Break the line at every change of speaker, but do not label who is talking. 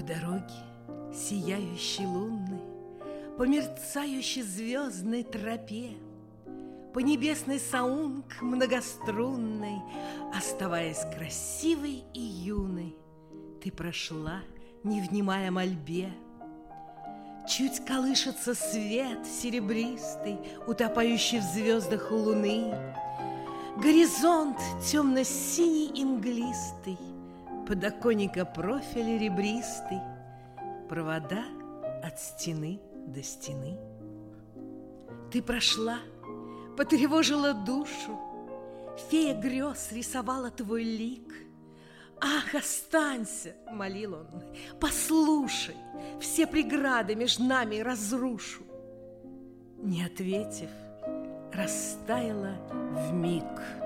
дороге, сияющей лунной, по мерцающей звездной тропе, по небесной саунг многострунной, оставаясь красивой и юной, ты прошла, не внимая мольбе. Чуть колышется свет серебристый, утопающий в звездах луны. Горизонт темно-синий и мглистый, подоконника профиль ребристый, провода от стены до стены. Ты прошла, потревожила душу, фея грез рисовала твой лик. «Ах, останься!» — молил он. «Послушай, все преграды между нами разрушу». Не ответив, растаяла вмиг.